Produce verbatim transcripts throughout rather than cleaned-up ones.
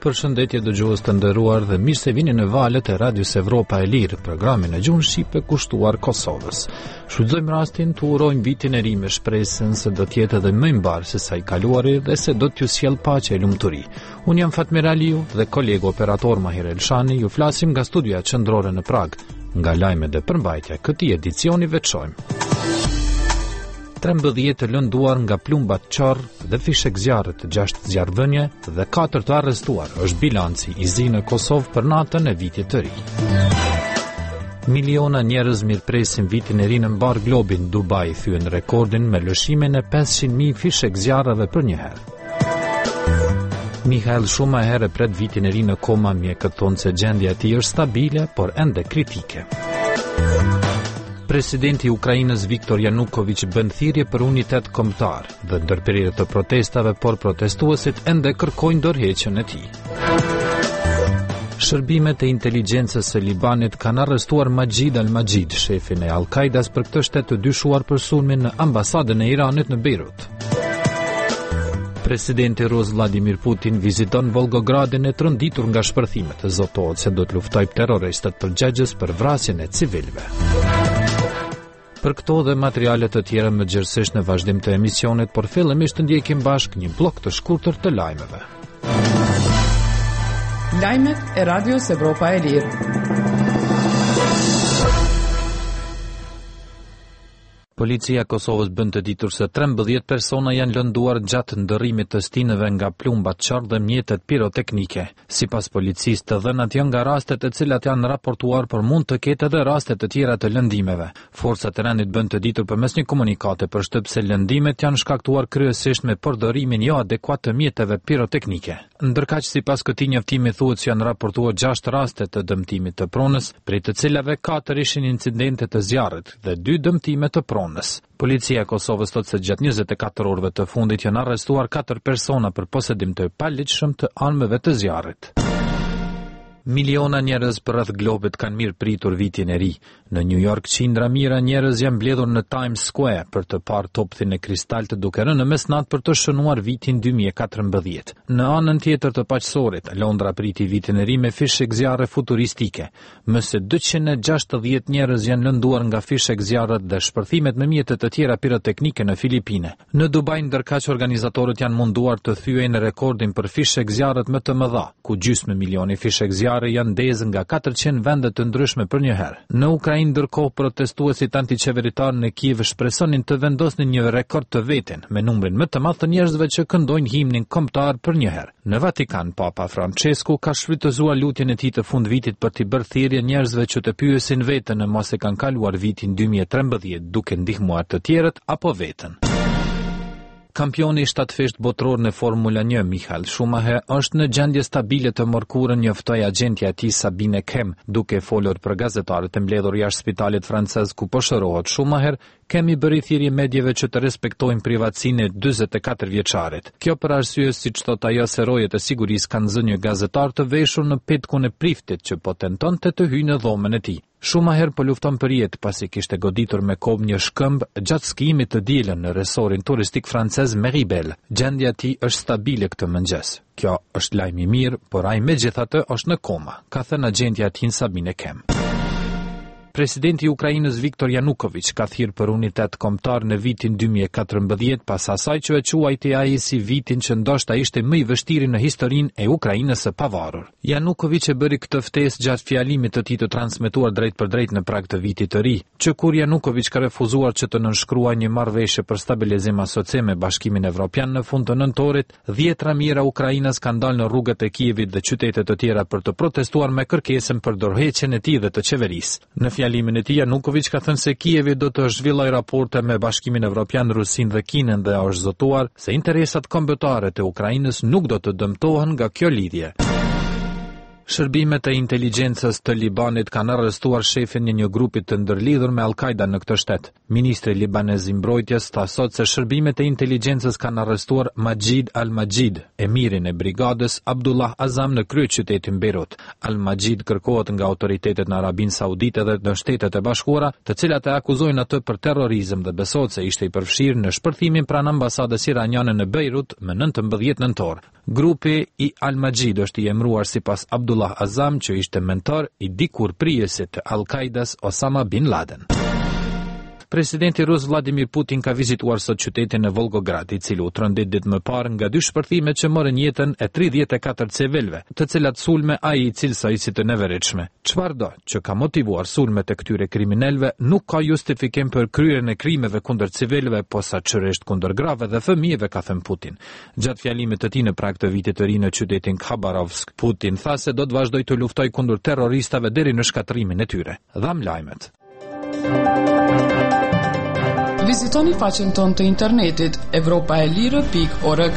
Përshëndetje dëgjues të nderuar dhe mirë se vini në valët e Radios Evropa e Lirë, programin e gjuhën shqipe kushtuar Kosovës. Shfrytëzojmë rastin të urojmë vitin e ri me shpresën se do të jetë edhe më i mbar se sa i kaluari dhe se do t'ju sjell paqe e lumturi. Unë jam Fatmir Aliu dhe kolegu operator Mahir Elshani ju flasim nga studioja qendrore në Prag. Nga lajmet e përmbajtja këtij edicioni veçojmë trembëdhjetë të lënduar nga plumbat qorr dhe fishek zjarre të gjashtë zjarrvënie dhe katër të arrestuar është bilanci i zi në Kosovë për natën e vitit të ri. Miliona njerëz mirëpresin vitin e ri në mbar globin. Dubai thyen rekordin me lëshimin e pesëqind mijë fishek zjarreve për një herë. Michael Schumacher e pret vitin e ri në koma, mjekët thonë se gjendja e tij është stabile, por ende kritike. Presidenti i Ukrainës Viktor Yanukovych bën thirrje për unitet kombëtar dhe ndërprerje të protestave, por protestuesit ende kërkojnë dorëheqjen e tij. Shërbimet e inteligjencës së Libanit kanë arrestuar Majid al-Majid, shefin e Al-Qaidas, për këtë shtet të dyshuar për sulmin në ambasadën e Iranit në Beirut. Presidenti Rus Vladimir Putin viziton Volgogradin e trënditur nga shpërthimet. Zotohet se do të luftojë terroristët përgjegjës për vrasjen e civilëve. Për këto dhe materiale të tjera më gjërësisht në vazhdim të emisionit, por fillimisht të ndjekim bashk një blok të shkurtër të lajmeve. Lajmet e Radios Evropa e Lirë. Policia e Kosovës bën të ditur se trembëdhjetë persona janë lënduar gjatë ndërrimit të stinëve nga plumbat qorr dhe mjetet piroteknike. Sipas policisë, të dhënat janë nga rastet e cilat janë raportuar, por mund të ketë edhe raste të tjera të lëndimeve. Forcat e rendit bën të ditur përmes një komunikate për shtyp se lëndimet janë shkaktuar kryesisht me përdorimin jo adekuat të mjeteve piroteknike. Ndërkaq sipas këtij njoftimi thuhet se janë raportuar gjashtë raste të dëmtimit të pronës, prej të cilave katër ishin incidente të zjarrit dhe dy dëmtime të pronës. Policia e Kosovës thotë se gjatë njëzet e katër orëve të fundit janë arrestuar katër persona për posedim të paligjshëm të armëve të zjarrit. Miliona njerëz për rreth globit kanë mirë pritur vitin e ri. Në New York qindra mijëra njerëz janë mbledhur në Times Square për të parë topthin e kristalt duke rënë në mesnatë për të shënuar vitin dy mijë e katërmbëdhjetë. Në anën tjetër të paqësorit, Londra priti vitin e ri me fishek zjarre futuristike. Më së dyqind e gjashtëdhjetë njerëz janë lënduar nga fishek zjarret dhe shpërthimet me mjete të tjera piroteknike në Filipine. Në Dubai, ndërkaq organizatorët janë munduar të thyejnë rekordin për fishek zjarret më të mëdha, ku gjysmë milioni fishek zjarre janë ndezë nga katërqind vende të ndryshme për një herë. Në Ukrainë, ndërkohë, protestuesit antiqeveritar në Kiev shpresonin të vendosnin një rekord të vetin me numrin më të madh të njerëzve që këndojnë himnin kombëtar për një herë. Në Vatikan, Papa Francesku ka shfrytëzuar lutjen e tij të fundvitit për t'i bërë thirrje njerëzve që të pyesin veten në mos e kanë kaluar vitin dy mijë e trembëdhjetë duke ndihmuar të tjerët apo veten. Kampioni i shtatfisht botror në Formula një, Michael Schumacher, është në gjendje stabile të mërkurën, njoftoi agentja e tij Sabine Kem, duke folur për gazetarët e mbledhur jashtë spitalit francez ku po shërohet Schumacher. Kemi bëri thirrje medjeve që të respektojnë privatësinë e dyzet e katër vjeçarit. Kjo për arsye, siç thot ajo, se rojet e sigurisë kanë zënë një gazetar të veshur në petkun e priftit që po tentonte të hyjë në dhomën e tij. Schumacher po lufton për jetë pasi kishte goditur me kom një shkëmb gjatë skijimit të dielën në resorin turistik francez Meribel. Gjendja e tij është stabile këtë mëngjes. Kjo është lajm i mirë, por ai megjithatë është në koma, ka thënë agentja e tij Sabine Kem. Presidenti i Ukrainës Viktor Yanukovych ka thirrë për unitet kombëtar në vitin dy mijë e katërmbëdhjetë pas asaj që e quajti ai si vitin që ndoshta ishte më i vështirë në historinë e Ukrainës së pavarur. Yanukovych e bëri këtë ftesë gjatë fjalimit të tij të transmetuar drejt për drejt në prag të vitit të ri, që kur Yanukovych ka refuzuar që të nënshkruajë një marrëveshje për stabilizim asociem me Bashkimin Evropian në fund të nëntorit, dhjetra mijëra ukrainas kanë dalë në rrugët e Kievit dhe qytete të tjera për të protestuar me kërkesën për dorëheqjen e tij dhe të qeverisë. Në fjalimin e tij, Yanukovych ka thënë se Kievi do të zhvillojë raporte me Bashkimin Evropian, Rusinë dhe Kinën dhe është zotuar se interesat kombëtare të Ukrainës nuk do të dëmtohen nga kjo lidhje. Shërbimet e inteligjencës të Libanit kanë arrestuar shefin e një grupi të ndërlidhur me Al-Qaida në këtë shtet. Ministri libanez i mbrojtjes tha sot se shërbimet e inteligjencës kanë arrestuar Majid Al-Majid, emirin e brigadës Abdullah Azam në kryeqytetin Beirut. Al-Majid kërkohet nga autoritetet në Arabinë Saudite dhe në Shtetet e Bashkuara, të cilat e akuzojnë atë për terrorizëm dhe besohet se ishte i përfshirë në shpërthimin pranë ambasadës iraniane në Beirut më nëntëmbëdhjetë nëntor. Grupi i Al-Majid është i emëruar sipas Abdullah Azam, që ishte mentor i dikur prijesit të Al-Qaidas Osama Bin Laden. Presidenti rus Vladimir Putin ka vizituar sot qytetin e Volgograd, i cili u trondit ditë më parë nga dy shpërthime që morën jetën e tridhjetë e katër civilëve, të cilat sulme ai i cilësoi si të neveritshme. Çfarëdo që ka motivuar sulmet e këtyre kriminalëve nuk ka justifikim për kryerjen e krimeve kundër civilëve, posaçërisht kundër grave dhe fëmijëve, ka thënë Putin. Gjatë fjalimit të tij në prag të vitit të ri në qytetin Khabarovsk, Putin tha se do të vazhdojë të luftojë kundër terroristave deri në shkatrimin e tyre. Dham lajmet. Vizitoni faqen tonë të internetit evropa e lirë pikë org.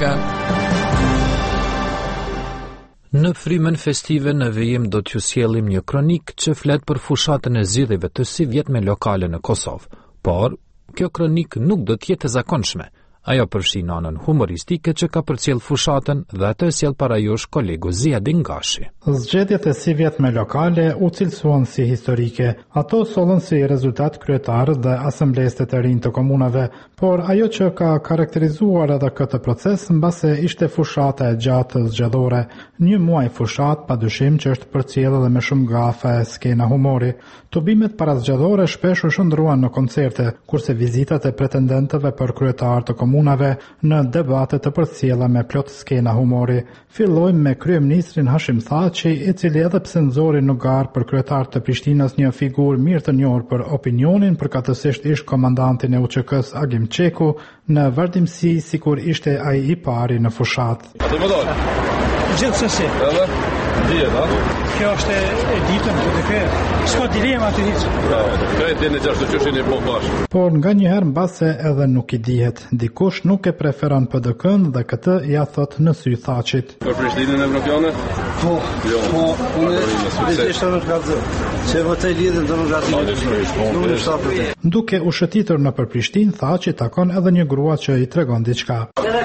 Në frymën festive në vijim do t'ju sjellim një kronik që flet për fushatën e zgjidhjeve të si vjet me lokale në Kosovë. Por, kjo kronik nuk do t'jetë e zakonshme. Ajo përfshin anën humoristike që ka përcjell fushatën dhe atë sjell para jush kolegu Ziadin Gashi. Zgjedhjet e si vjet me lokale u cilësuan si historike. Ato sollën si rezultat kryetar dhe asamblesë të rinj të komunave, por ajo që ka karakterizuar edhe këtë proces mbase ishte fushata e gjatë zgjedhore. Një muaj fushat, padyshim që është përcjellë edhe me shumë gafe skena humori. Tubimet parazgjedhore shpesh u shndruan në koncerte, kurse vizitat e pretendentëve për kryetar të komunave në debate të përcjella me plot skena humori. Fillojmë me kryeministrin Hashim Thaçi, i cili edhe pse nxori në garë për kryetar të Prishtinës një figurë mirë të njohur për opinionin, përkatësisht ish komandantin e U Q K-s Agim Çeku, në vazhdimsi sikur ishte ai i pari në fushat. Gjithsesi. Edhe dihet, a? Kjo është e ditën këtë kërë. S'ka dilema të hiç. Ka e dinë gjashtë qëshin e po bashkë. Por nga njëherë mbase edhe nuk i dihet. Dikush nuk e preferon P D K-n dhe këtë ja thot në sy Thaçit. Për Prishtinën evropiane? Po, po, unë ishte nuk ka zë. Se votoj lidhën të nuk ka zë. Duke u shëtitur në për Prishtinë, Thaçi takon edhe një grua që i tregon diçka.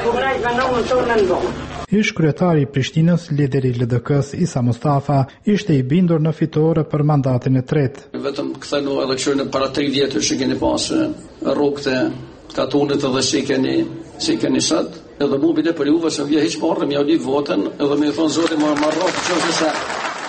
Ish kryetari i Prishtinës, lideri i L D K-s Isa Mustafa, ishte i bindur në fitore për mandatin e tretë. Vetëm këthenu edhe këshur në para tre vjetër që keni pasë rrugët e katunit edhe si keni, si keni sët, edhe mu bide për juve se vje hiq marrë, me jaudit votën edhe me thonë zote më marrë që është se.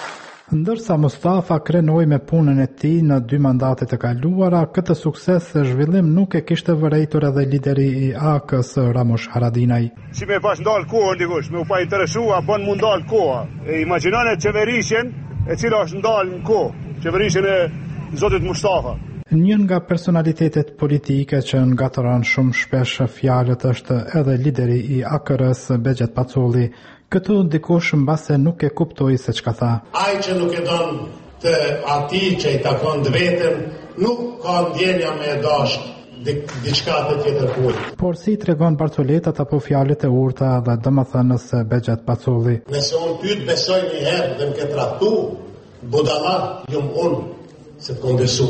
Ndërsa Mustafa krenoi me punën e tij në dy mandatet e kaluara, këtë sukses së zhvillim nuk e kishte vërejtur edhe lideri i A K-s Ramush Haradinaj. Si me pas ndalë kohën dikush, me u pa interesua, bën mu ndalë koha. E imaginon e qeverisjen e cila është ndalë në kohë, qeverisjen e Zotit Mustafa. Një nga personalitetet politike që ngatëron shumë shpesh fjalët është edhe lideri i A K R-s Bexhet Pacolli. Këtu dikush mbase nuk e kuptoi se çka tha. Ai që nuk e don të atij që i takon vetëm, nuk ka ndjenja me e dash diçka të tjetër puj. Por si tregon Barcoletat apo fjalët e urta dhe domethënës së Bexhet Pacolli. Nëse unë ty të besoj një herë dhe më ke trahtu, budalla jum unë se të kom besu.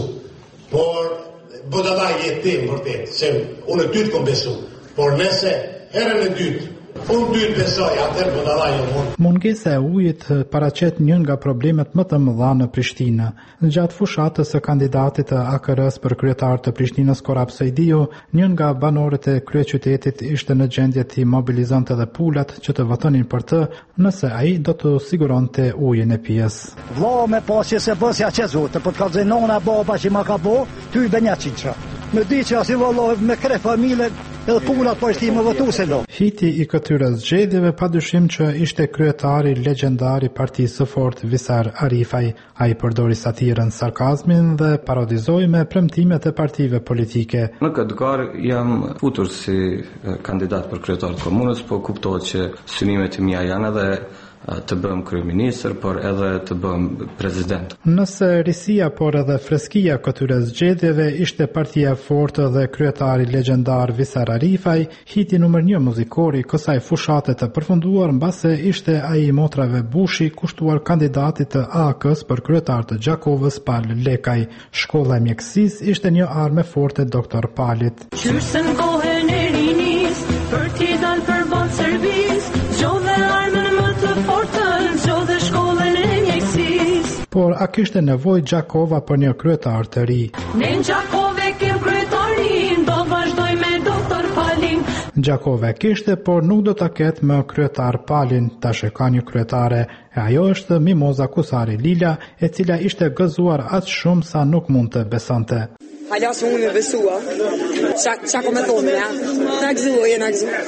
Por budalla jetim vërtet, se unë ty të kom besu. Por nëse herën e dytë unë dy të besoj, atër budalla jum unë. Mungesa e ujit paraqet një nga problemet më të mëdha në Prishtinë. Gjatë fushatës së kandidatit të A K R-s për kryetar të Prishtinës Korap Sejdiu, një nga banorët e kryeqytetit ishte në gjendje të mobilizonte edhe pulat që të votonin për të, nëse ai do të siguronte ujin e pijes. Vlla me pasje se bësja që zote, po të kalzoj nona baba që ma ka bo, ty i benja qinqa. Me di që asi vallohet me kre familje, edhe punat po ishti më votu se lo. Fiti i këtyre zgjedhjeve padyshim që ishte kryetari legjendar i Partisë së Fortë Visar Arifaj. Ai përdori satirën, sarkazmin dhe parodizoi me premtimet e partive politike. Në këtë garë jam futur si kandidat për kryetar të komunës, po kuptohet që synimet e mia janë edhe të bëm kryeministër, por edhe të bëm prezident. Nëse risia, por edhe freskia këtyre zgjedhjeve ishte partia e fortë dhe kryetari legjendar Visar Arifaj, hiti numër një muzikori kësaj fushate të përfunduar mbase ishte ai i motrave Bushi kushtuar kandidatit të A K-s për kryetar të Gjakovës Pal Lekaj. Shkolla e mjekësisë ishte një armë forte doktor Palit. Qyrësën kohën e rinis, për t'i dalë për botë servis, zgjodhe armën më të fortën, zgjodhe shkollën e mjekësisë. Por a kishte nevojë Gjakova për një kryetar të ri? Ne në Gjakove kem kryetarin, do vazhdoj me doktor Palin. Gjakova kishte, por nuk do ta ketë më kryetar Palin, tash e ka një kryetare, e ajo është Mimoza Kusari Lila, e cila ishte gëzuar aq shumë sa nuk mund të besonte. Hala së unë me besua, qa ko me thonë, ja? Në gëzua, e në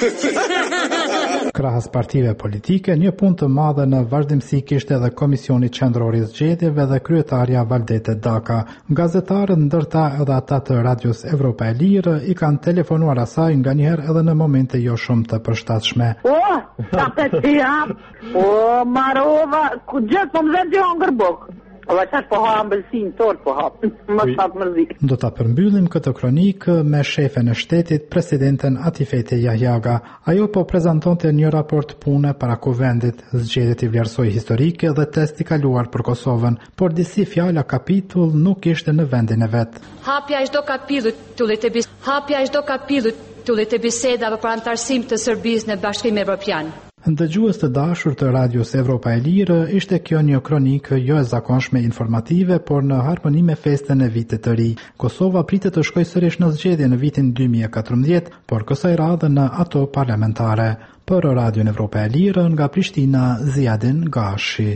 gëzua. Krahas partive politike, një punë të madhe në vazhdimsi kishte edhe Komisioni Qendror i Zgjedhjeve dhe kryetarja Valdete Daka. Gazetarët ndërta edhe ata të Radios Evropa e Lirë i kanë telefonuar asaj nganjëherë edhe në momente jo shumë të përshtatshme. O, sa të të jam, o, Marova, ku gjithë po më dhe gjë ngërbok. O, qash po ha ambëlsin, tort po ha, më shatë mërzi. Do ta përmbyllim këtë kronikë me shefen e shtetit, presidenten Atifete Jahjaga. Ajo po prezantonte një raport pune para kuvendit, zgjedhjet i vlerësoi historike dhe test i kaluar për Kosovën, por disi fjala kapitull nuk ishte në vendin e vet. Hapja e çdo kapitulli të bis, hapja e çdo kapitulli të bisedave për antarësim të Serbisë në Bashkimin Evropian. Dëgjues të dashur të Radios Evropa e Lirë, ishte kjo një kronikë jo e zakonshme informative, por në harmoni me festën e vitit të ri. Kosova pritet të shkojë sërish në zgjedhje në vitin dy mijë e katërmbëdhjetë, por kësaj radhe në ato parlamentare. Për Radion Evropa e Lirë, nga Prishtina, Ziadin Gashi.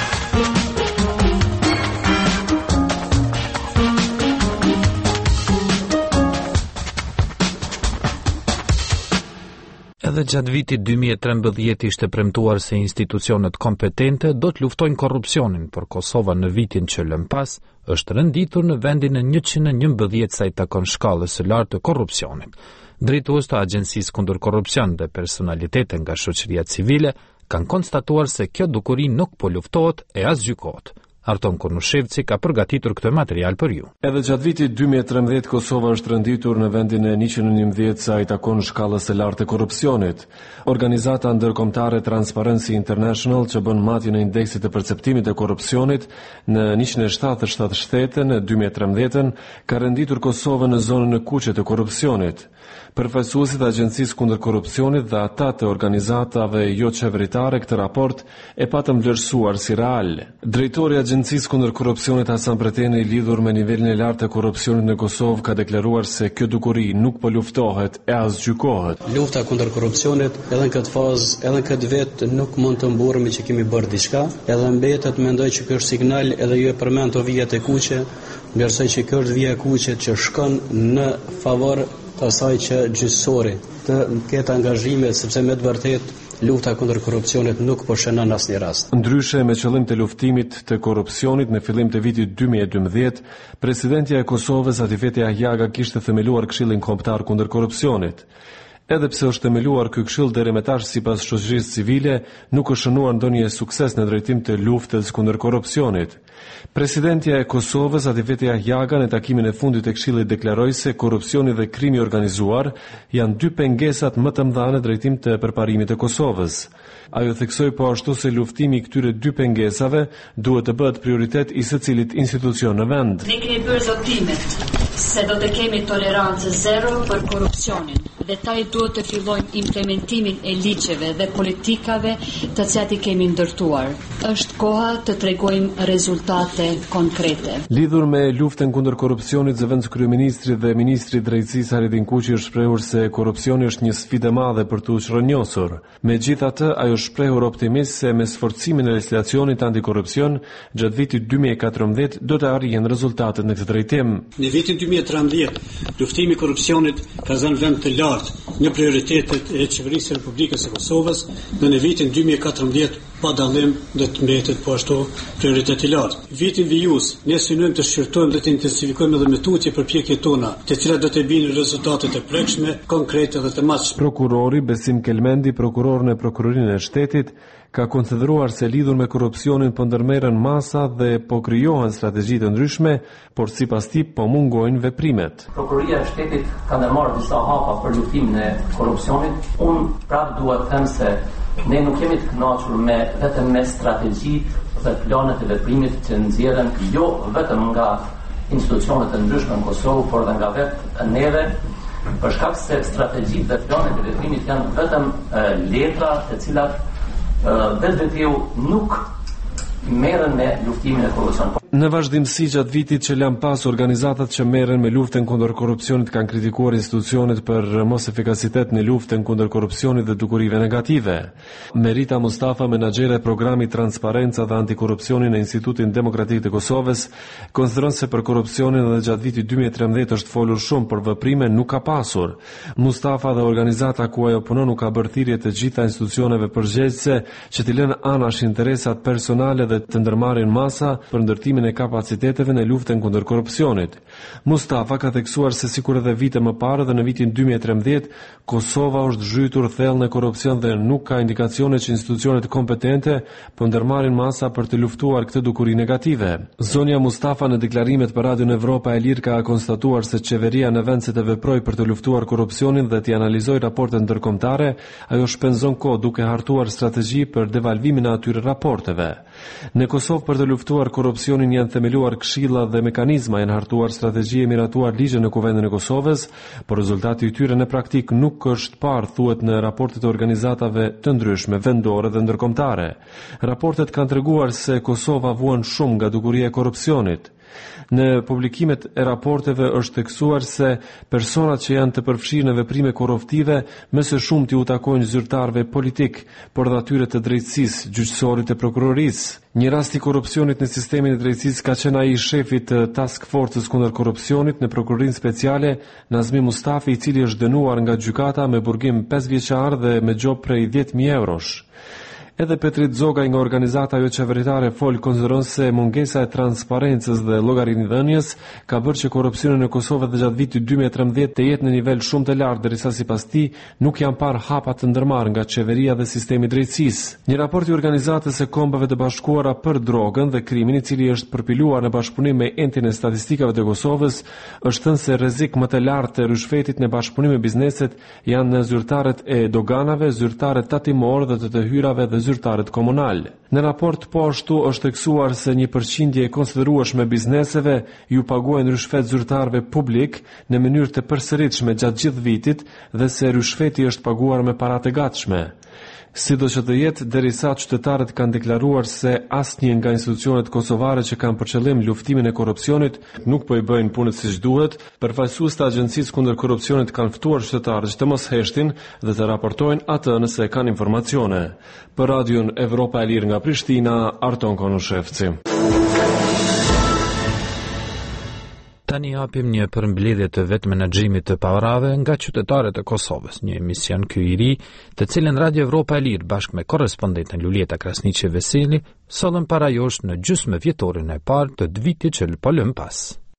Edhe gjatë vitit dy mijë e trembëdhjetë ishte premtuar se institucionet kompetente do të luftojnë korrupsionin, por Kosova në vitin që lëm pas është renditur në vendin e njëqind e njëmbëdhjetë sa i takon shkallës së lartë të korrupsionit. Drejtues të Agjencisë kundër korrupsion dhe personalitete nga shoqëria civile kanë konstatuar se kjo dukuri nuk po luftohet e as gjykohet. Arton Kornushevci ka përgatitur këtë material për ju. Edhe gjatë vitit dy mijë e trembëdhjetë Kosova është renditur në vendin e njëqind e njëmbëdhjetë sa i takon shkallës së lartë të korrupsionit. Organizata ndërkombëtare Transparency International, që bën matjen e indeksit të perceptimit të korrupsionit në njëqind e shtatëdhjetë e shtatë shtete në dy mijë e trembëdhjetë, ka renditur Kosovën në zonën e kuqe të korrupsionit. Përfaqësuesit e Agjencisë kundër korrupsionit dhe ata të organizatave jo qeveritare këtë raport e patën vlerësuar si real. Drejtori i Agjencisë kundër korrupsionit Hasan Preteni, i lidhur me nivelin e lartë të korrupsionit në Kosovë, ka deklaruar se kjo dukuri nuk po luftohet e as gjykohet. Lufta kundër korrupsionit edhe në këtë fazë, edhe në këtë vit nuk mund të mburremi që kemi bërë diçka, edhe mbetet mendoj që ky është signal edhe ju e përmend to vijat e kuqe, ndërsa që kjo është vija e kuqe që shkon në favor të asaj që gjyqësori të ketë angazhime, sepse me të vërtet lufta kundër korrupsionit nuk po shënon asnjë rast. Ndryshe, me qëllim të luftimit të korrupsionit në fillim të vitit dy mijë e dymbëdhjetë, presidentja e Kosovës Atifete Jahjaga kishte themeluar Këshillin Kombëtar kundër korrupsionit. Edhe pse është themeluar ky këshill deri më tash sipas shoqërisë civile, nuk është shënuar ndonjë sukses në drejtim të luftës kundër korrupsionit. Presidentja e Kosovës Atifete Jahjaga në takimin e fundit të Këshillit deklaroi se korrupsioni dhe krimi organizuar janë dy pengesat më të mëdha në drejtim të përparimit të Kosovës. Ajo theksoi po ashtu se luftimi i këtyre dy pengesave duhet të bëhet prioritet i secilit institucion në vend. Ne kemi bërë zotimet se do të kemi tolerancë zero për korrupsionin. Dhe taj duhet të fillojmë implementimin e ligjeve dhe politikave të cilat i kemi ndërtuar. Është koha të tregojmë rezultate konkrete. Lidhur me luftën kundër korrupsionit, zëvendës kryeministri dhe ministri i drejtësisë Haridin Kuqi është shprehur se korrupsioni është një sfidë e madhe për të rrënjosur. Megjithatë, ajo shprehur optimist se me sforcimin e legjislacionit antikorrupsion gjatë vitit dy mijë e katërmbëdhjetë do të arrihen rezultatet në këtë drejtim. Në vitin dy mijë e trembëdhjetë, luftimi i korrupsionit ka zënë vend të lartë në prioritetet e qeverisë së Republikës së Kosovës dhe në vitin dy mijë e katërmbëdhjetë pa dallim dhe të mbetet po ashtu prioritet i lartë. Vitin vijus, ne synojmë të shqyrtojmë dhe të intensifikojmë edhe me tutje përpjekjet tona, të cilat do të bijnë rezultatet e prekshme, konkrete dhe të matshme. Prokurori Besim Kelmendi, prokurorën e prokurorinë e shtetit, ka konsideruar se lidhur me korrupsionin po ndërmerren masa dhe po krijohen strategji të ndryshme, por sipas tij po mungojnë veprimet. Prokuroria e shtetit ka ndërmarrë disa hapa për luftimin e korrupsionit. Unë prap dua të them se ne nuk jemi të kënaqur me vetëm me strategjitë dhe planet e veprimit që nxjerren jo vetëm nga institucionet e ndryshme në Kosovë, por edhe nga vetë neve, për shkak se strategjitë dhe planet e veprimit janë vetëm e, letra të cilat vetë vetiu nuk merren me luftimin e korrupsionit. Në vazhdimsi gjatë vitit që lan pas, organizatat që merren me luftën kundër korrupsionit kanë kritikuar institucionet për mos efikasitet në luftën kundër korrupsionit dhe dukurive negative. Merita Mustafa, menaxhere e programit Transparenca dhe Antikorrupsioni në Institutin Demokratik të Kosovës, konsideron se për korrupsionin edhe gjatë vitit dy mijë e trembëdhjetë është folur shumë, por veprime nuk ka pasur. Mustafa dhe organizata ku ajo punon nuk ka bërë thirrje të gjitha institucioneve përgjegjëse që t'i lënë anash interesat personale dhe të ndërmarrin masa për ndërtimin e kapaciteteve në luftën kundër korrupsionit. Mustafa ka theksuar se sikur edhe vite më parë dhe në vitin dy mijë e trembëdhjetë, Kosova është zhytur thellë në korrupsion dhe nuk ka indikacione që institucionet kompetente po ndërmarrin masa për të luftuar këtë dukuri negative. Zonja Mustafa në deklarimet për Radion Evropa e Lirë ka konstatuar se qeveria në vend se të veprojë për të luftuar korrupsionin dhe të analizojë raportet ndërkombëtare, ajo shpenzon kohë duke hartuar strategji për devalvimin e atyre raporteve. Në Kosovë për të luftuar korrupsionin janë themeluar këshilla dhe mekanizma, janë hartuar strategji e miratuar ligje në Kuvendin e Kosovës, por rezultati i tyre në praktik nuk është parë, thuhet në raportet e organizatave të ndryshme vendore dhe ndërkombëtare. Raportet kanë treguar se Kosova vuan shumë nga dukuria e korrupsionit. Në publikimet e raporteve është theksuar se personat që janë të përfshirë në veprime korruptive më së shumti u takojnë zyrtarëve politik, por dhe atyre të drejtësisë, gjyqësorit e prokurorisë. Një rast i korrupsionit në sistemin e drejtësisë ka qenë ai i shefit të Task Force-s kundër korrupsionit në prokurorinë speciale, Nazmi Mustafi, i cili është dënuar nga gjykata me burgim pesë vjeçar dhe me gjop prej dhjetë mijë eurosh. Edhe Petrit Zogaj nga organizata jo qeveritare fol konsideron se mungesa e transparencës dhe llogaridhënies ka bërë që korrupsioni në Kosovë dhe gjatë vitit dy mijë e trembëdhjetë të jetë në nivel shumë të lartë, derisa sipas tij nuk janë parë hapa të ndërmarrë nga qeveria dhe sistemi i drejtësisë. Një raport i organizatës së Kombeve të Bashkuara për drogën dhe krimin, i cili është përpiluar në bashkëpunim me Entin e Statistikave të Kosovës, është thënë se rrezik më të lartë të rishfetit në bashkëpunim me bizneset janë në zyrtarët e doganave, zyrtarët tatimor dhe të të hyrave dhe zyrtarët komunal. Në raport po ashtu është theksuar se një përqindje e konsiderueshme bizneseve ju paguajnë rishfet zyrtarëve publik në mënyrë të përsëritshme gjatë gjithë vitit dhe se rishfeti është paguar me para të gatshme. Sido që të jetë, derisa qytetarët kanë deklaruar se asnjë nga institucionet kosovare që kanë për qëllim luftimin e korrupsionit nuk po i bëjnë punën siç duhet, përfaqësues të Agjencisë kundër korrupsionit kanë ftuar qytetarët që të mos heshtin dhe të raportojnë atë nëse kanë informacione. Për Radion Evropa e Lirë nga Prishtina, Arton Konushevci. Tani japim një përmbledhje të vetë menaxhimit të pavarave nga qytetarët e Kosovës, një emision ky i ri, të cilën Radio Evropa e Lirë bashkë me korrespondenten Lulieta Krasniqi Veseli sollën para josh në gjysmë vjetorin e parë të vitit që po lëm pas.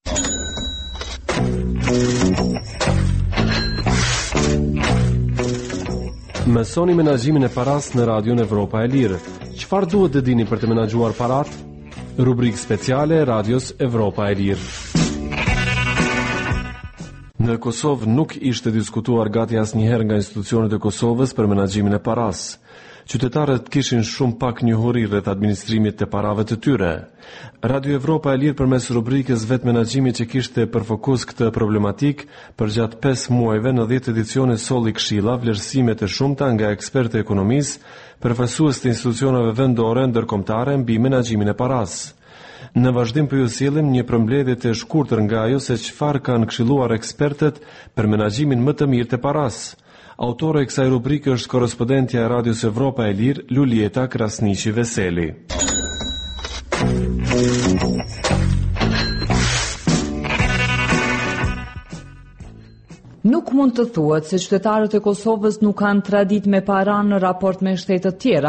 Mësoni menaxhimin e paras në Radion Evropa e Lirë. Çfarë duhet të dini për të menaxhuar parat? Rubrikë speciale Radios Evropa e Lirë. Në Kosovë nuk ishte diskutuar gati asnjëherë nga institucionet e Kosovës për menaxhimin e paras. Qytetarët kishin shumë pak njohuri rreth administrimit të parave të tyre. Radio Evropa e Lirë përmes rubrikës Vetë menaxhimi që kishte për fokus këtë problematik, përgjatë pesë muajve në dhjetë edicione solli këshilla, vlerësime të shumta nga ekspertë e ekonomisë, përfaqësues të institucioneve vendore ndërkombëtare mbi menaxhimin e paras. Në vazhdim për ju sjellim një përmbledhje të shkurtër nga ajo se çfarë kanë këshilluar ekspertët për menaxhimin më të mirë të paras. Autore e kësaj rubrike është korrespondentja e Radios Evropa e Lirë, Lulieta Krasniqi Veseli. Nuk mund të thuhet se qytetarët e Kosovës nuk kanë traditë me para në raport me shtete të tjera,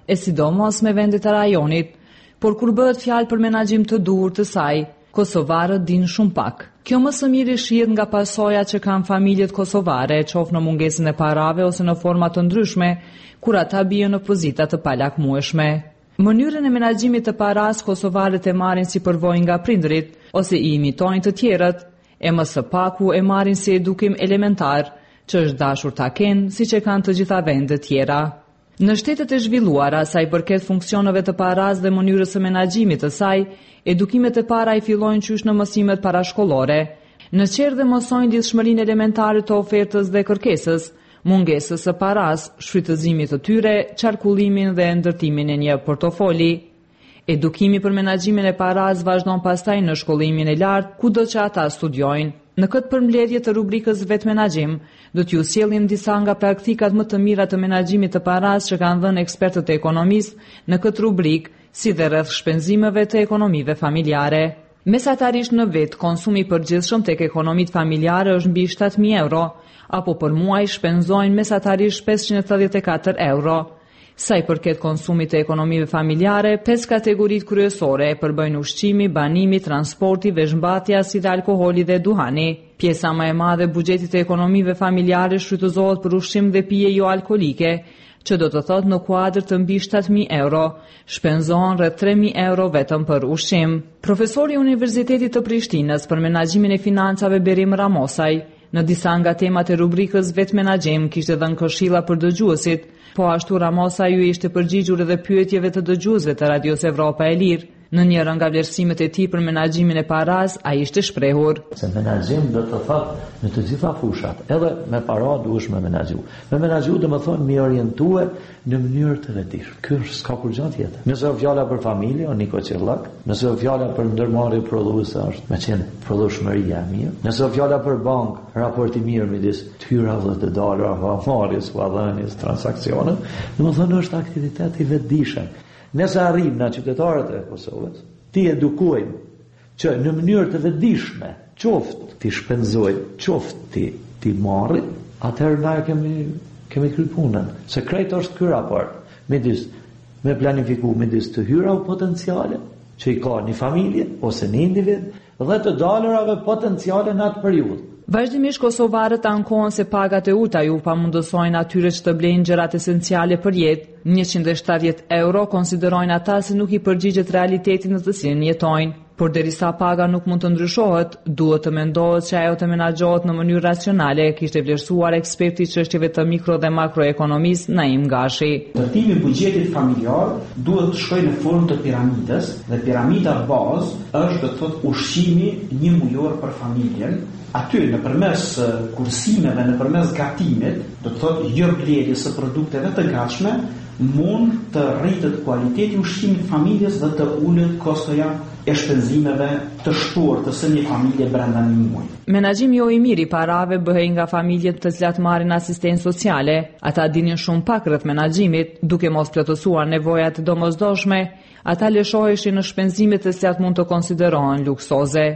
e sidomos me vendet e rajonit, por kur bëhet fjalë për menaxhim të duhur të saj, kosovarët dinë shumë pak. Kjo më së miri shihet nga pasojat që kanë familjet kosovare, qoftë në mungesën e parave ose në forma të ndryshme, kur ata bien në pozita të palakmueshme. Mënyrën e menaxhimit të paras kosovarët e marrin si përvojë nga prindrit ose i imitojnë të tjerët, e më së paku e marrin si edukim elementar, që është dashur ta kenë siç e kanë të gjitha vendet tjera. Në shtetet e zhvilluara, sa i përket funksioneve të paras dhe mënyrës së menaxhimit të saj, edukimet e para i fillojnë qysh në mësimet parashkollore. Në qerë dhe mësojnë lidhshmërinë elementare të ofertës dhe kërkesës, mungesës së paras, shfrytëzimit të tyre, qarkullimin dhe ndërtimin e një portofoli. Edukimi për menaxhimin e paras vazhdon pastaj në shkollimin e lartë, kudo që ata studiojnë. Në këtë përmbledhje të rubrikës Vet Menaxhim, do t'ju sjellim disa nga praktikat më të mira të menaxhimit të paras që kanë dhënë ekspertët e ekonomisë në këtë rubrikë, si dhe rreth shpenzimeve të ekonomive familjare. Mesatarisht në vit, konsumi i përgjithshëm tek ekonomitë familjare është mbi shtatë mijë euro, apo për muaj shpenzojnë mesatarisht pesëqind e tetëdhjetë e katër euro. Sa i përket konsumit të ekonomive familjare, pesë kategoritë kryesore e përbëjnë ushqimi, banimi, transporti, veshmbathja, si dhe alkoholi dhe duhani. Pjesa më e madhe e buxhetit të ekonomive familjare shfrytëzohet për ushqim dhe pije jo alkolike, që do të thotë në kuadër të mbi shtatë mijë euro, shpenzohen rreth tre mijë euro vetëm për ushqim. Profesori i Universitetit të Prishtinës për menaxhimin e financave Berim Ramosaj, në disa nga temat e rubrikës Vet Menaxhim kishte dhënë këshilla për dëgjuesit, po ashtu Ramosa ju ishte përgjigjur edhe pyetjeve të dëgjuesve të Radios Evropa e Lirë. Në njëra nga vlerësimet e tij për menaxhimin e paras, ai ishte shprehur: Se menaxhim do të thotë në të gjitha fushat, edhe me para duhesh me menaxhu. Me menaxhu do të thonë mi orientue në mënyrë të vetëdijshme. Ky është s'ka kur gjë tjetër. Nëse është fjala për familje, o Niko Qellak, nëse është fjala për ndërmarrje prodhuese, është me qenë prodhueshmëria e mirë. Nëse është fjala për bank, raporti i mirë midis tyrave dhe të dalërave, marrjes, dhënies, transaksionet, do të thonë është aktivitet i vetëdijshëm. Nëse arrim na qytetarët e Kosovës, ti edukojmë që në mënyrë të vetëdijshme, qoftë ti shpenzojë, qoftë ti ti marrë, atëherë na kemi kemi kryer punën. Se krejt është ky raport midis me planifiku midis të hyra potenciale që i ka një familje ose një individ dhe të dalërave potenciale në atë periudhë. Vazhdimisht kosovarët ankohen se pagat e ulta ju pamundësojnë atyre që të blejnë gjërat esenciale për jetë. njëqind e shtatëdhjetë euro konsiderojnë ata se nuk i përgjigjet realitetit në të cilin jetojnë. Por derisa paga nuk mund të ndryshohet, duhet të mendohet që ajo të menaxhohet në mënyrë racionale, kishte vlerësuar eksperti i çështjeve të mikro dhe makroekonomisë Naim Gashi. Ndërtimi i buxhetit familjar duhet të shkojë në formë të piramides, dhe piramida bazë është do të thotë ushqimi një mujor për familjen. Aty nëpërmes kursimeve, nëpërmes gatimit, do të thotë jo blerjes së produkteve të gatshme, mund të rritet kualiteti i ushqimit të familjes dhe të ulet kostoja e shpenzimeve të shtuar të së një familje brenda një muaji. Menaxhimi jo i mirë i parave bëhej nga familjet të cilat marrin asistencë sociale. Ata dinin shumë pak rreth menaxhimit, duke mos plotësuar nevojat e domosdoshme, ata lëshoheshin në shpenzime të cilat mund të konsiderohen luksoze.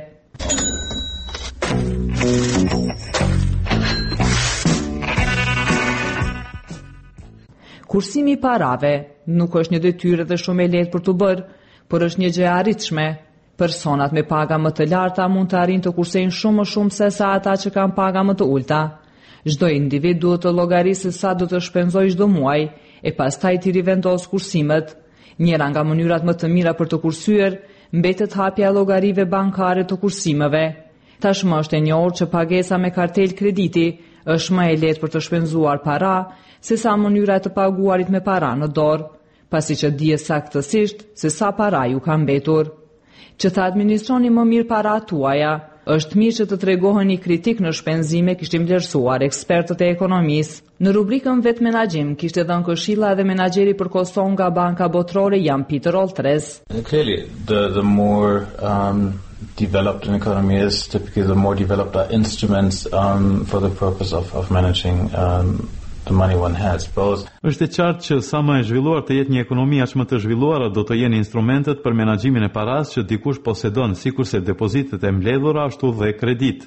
Kursimi i parave nuk është një detyrë dhe shumë e lehtë për të bërë, por është një gjë e arritshme. Personat me paga më të larta mund të arrijnë të kursejnë shumë më shumë se sa ata që kanë paga më të ulta. Çdo individ duhet të llogarisë sa do të shpenzojë çdo muaj e pastaj të rivendos kursimet. Njëra nga mënyrat më të mira për të kursyer mbetet hapja e llogarive bankare të kursimeve. Tashmë është e njohur që pagesa me kartel krediti është më e lehtë për të shpenzuar para se sa mënyra e të paguarit me para në dorë, pasi që dihet saktësisht se sa para ju ka mbetur. Që të administroni më mirë paratë tuaja, është mirë që të tregoheni kritik në shpenzime, kishte vlerësuar ekspertët e ekonomisë. Në rubrikën Vet Menaxhim kishte dhënë këshilla edhe menaxheri për Kosovë nga Banka Botërore Jan Peter Oltres. Clearly, the the more um developed an economy is, typically the more developed are instruments um, for the purpose of, of managing um, the money one has. Both. Është e qartë që sa më e zhvilluar të jetë një ekonomi aq më të zhvilluara, do të jenë instrumentet për menaxhimin e paras që dikush posedon, sikurse depozitet e mbledhura ashtu dhe kredit.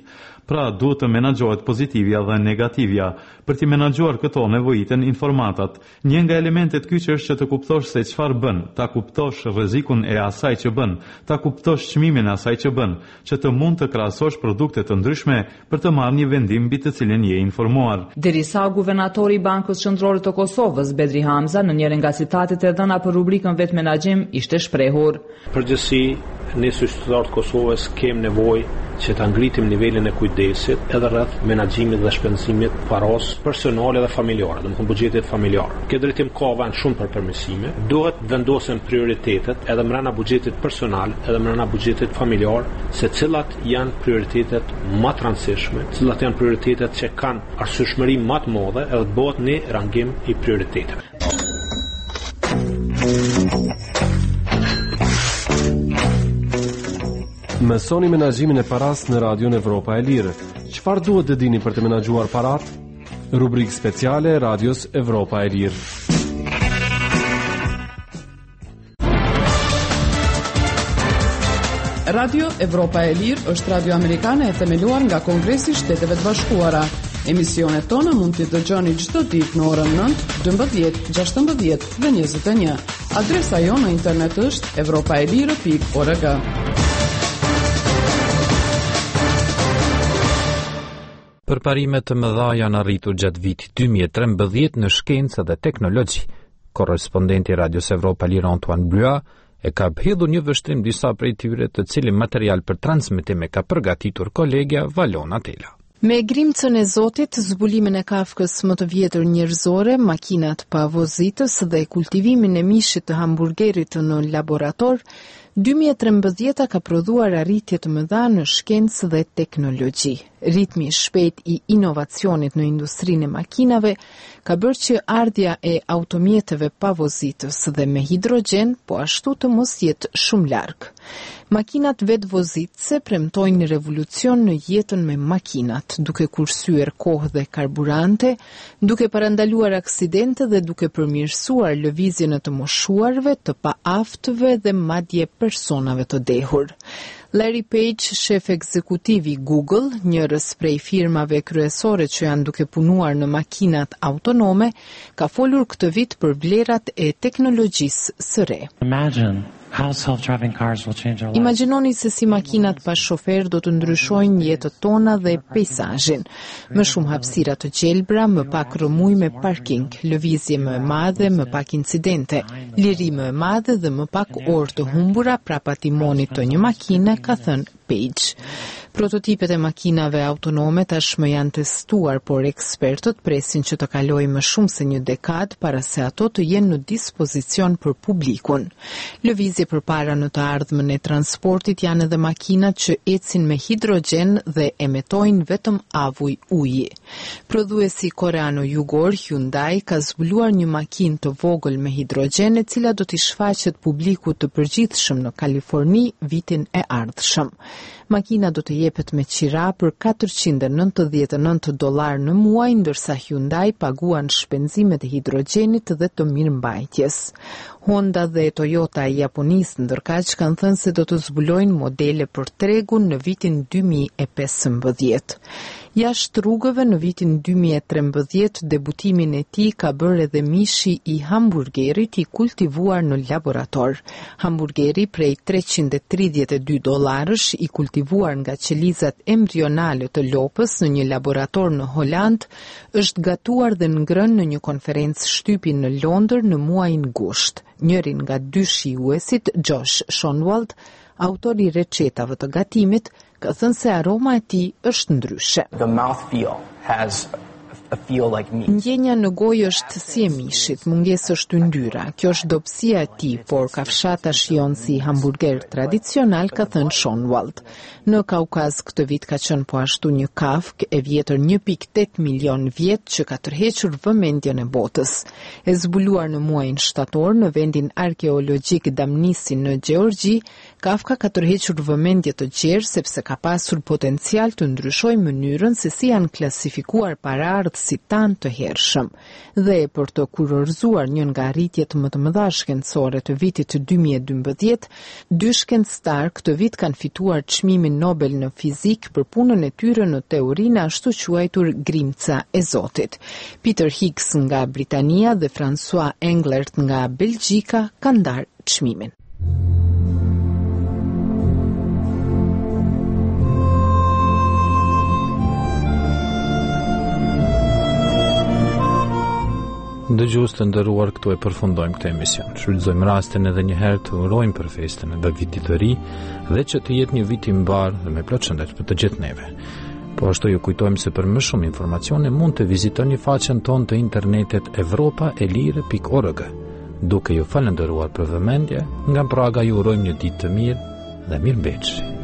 pra duhet të menaxhohet pozitivja dhe negativja. Për të menaxhuar këto nevojiten informatat. Një nga elementet kyç është që të kuptosh se çfarë bën, ta kuptosh rrezikun e asaj që bën, ta kuptosh çmimin e asaj që bën, që të mund të krahasosh produkte të ndryshme për të marrë një vendim mbi të cilën je informuar. Derisa guvernatori i Bankës Qendrore të Kosovës, Bedri Hamza, në njërin nga citatet e dhëna për rubrikën vetë menaxhim, ishte shprehur: Përgjithësi, ne si qytetarë të Kosovës kemi nevojë që ta ngritim nivelin e kujdesit edhe rreth menaxhimit dhe shpenzimit paros personale dhe familjare, domethënë buxhetit familjar. Këtë drejtim ka vend shumë për përmirësime. Duhet vendosen prioritetet edhe brenda buxhetit personal, edhe brenda buxhetit familjar, se cilat janë prioritetet më të rëndësishme, cilat janë prioritetet që kanë arsyeshmëri më të madhe edhe të bëhet një rangim i prioriteteve. Mësoni menaxhimin e paras në Radion Evropa e Lirë. Çfarë duhet të dini për të menaxhuar parat? Rubrikë speciale e Radios Evropa e Lirë. Radio Evropa e Lirë është radio amerikane e themeluar nga Kongresi i Shteteve të Bashkuara. Emisionet tona mund t'i dëgjoni çdo ditë në orën nëntë, dymbëdhjetë, gjashtëmbëdhjetë dhe njëzet e një. Adresa jonë në internet është evropaelire pikë org. Përparimet të mëdha janë arritur gjatë vitit dy mijë e trembëdhjetë në shkencë dhe teknologji. Korrespondenti i Radios Evropa Lirë Antoine Blua e ka hedhur një vështrim disa prej tyre, të cilin material për transmetim e ka përgatitur kolegja Valona Tela. Me grimcën e Zotit, zbulimin e kafkës më të vjetër njerëzore, makinat pa vozitës dhe kultivimin e mishit të hamburgerit në laborator, dy mijë e trembëdhjetë ka prodhuar arritje të mëdha në shkencë dhe teknologji. Ritmi i shpejt i inovacionit në industrinë e makinave ka bërë që ardhja e automjeteve pa vozitës dhe me hidrogjen po ashtu të mos jetë shumë larg. Makinat vetë vozitëse premtojnë një revolucion në jetën me makinat, duke kursyer kohë dhe karburante, duke parandaluar aksidente dhe duke përmirësuar lëvizjen e të moshuarve, të paaftëve dhe madje personave të dehur. Larry Page, shef ekzekutiv i Google, njërës prej firmave kryesore që janë duke punuar në makinat autonome, ka folur këtë vit për vlerat e teknologjisë së re. Imagine how self-driving cars will change our lives. Imagjinoni se si makinat pa shofer do të ndryshojnë jetët tona dhe peizazhin. Më shumë hapësira të gjelbra, më pak rrëmuj me parking, lëvizje më e madhe, më pak incidente, liri më e madhe dhe më pak orë të humbura prapat timonit të një makine, ka thënë Page. Prototipet e makinave autonome tashmë janë testuar, por ekspertët presin që të kalojë më shumë se një dekadë para se ato të jenë në dispozicion për publikun. Lëvizje përpara në të ardhmen e transportit janë edhe makinat që ecin me hidrogjen dhe emetojnë vetëm avuj uji. Prodhuesi koreano-jugor Hyundai ka zbuluar një makinë të vogël me hidrogjen, e cila do t'i shfaqet publikut të përgjithshëm në Kaliforni vitin e ardhshëm. Makina do të jepet me qira për katërqind e nëntëdhjetë e nëntë dollar në muaj, ndërsa Hyundai paguan shpenzimet e hidrogjenit dhe të mirëmbajtjes. Honda dhe Toyota e Japonisë ndërkaq kanë thënë se do të zbulojnë modele për tregun në vitin dy mijë e pesëmbëdhjetë. Jashtë rrugëve në vitin dy mijë e trembëdhjetë debutimin e tij ka bërë edhe mishi i hamburgerit i kultivuar në laborator. Hamburgeri prej treqind e tridhjetë e dy dollarësh i kultivuar nga qelizat embrionale të lopës në një laborator në Holand është gatuar dhe ngrënë në një konferencë shtypi në Londër në muajin gusht. Njërin nga dy shijuesit, Josh Shonwald, autori i recetave të gatimit, ka thënë se aroma e tij është ndryshe. The mouthfeel has a feel like meat. Ndjenja në gojë është si e mishit, mungesë është yndyra. Kjo është dobësia e tij, por kafshata shijon si hamburger tradicional, ka thënë Shonwald. Në Kaukaz këtë vit ka qenë po ashtu një kafk e vjetër një pikë tetë milion vjet që ka tërhequr vëmendjen e botës. E zbuluar në muajin shtator në vendin arkeologjik Damnisi në Gjeorgji, kafka ka tërhequr vëmendje të gjerë sepse ka pasur potencial të ndryshojë mënyrën se si janë klasifikuar paraardhësit si tanë të hershëm. Dhe për të kurorzuar një nga rritjet më të mëdha shkencore të vitit dy mijë e dymbëdhjetë, dy shkencëtar këtë vit kanë fituar çmimin Nobel në fizik për punën e tyre në teorinë ashtu quajtur grimca e Zotit. Peter Higgs nga Britania dhe François Englert nga Belgjika kanë ndarë çmimin. Dëgjues të nderuar, këtu e përfundojmë këtë emision. Shfrytëzojmë rastin edhe një herë të urojmë për festën e vitit të ri dhe që të jetë një vit i mbar dhe me plot shëndet për të gjithë neve. Po ashtu ju kujtojmë se për më shumë informacione mund të vizitoni faqen tonë të internetit evropa e lire pikë org. Duke ju falendëruar për vëmendje, nga Praga ju urojmë një ditë të mirë dhe mirëmbëjtje.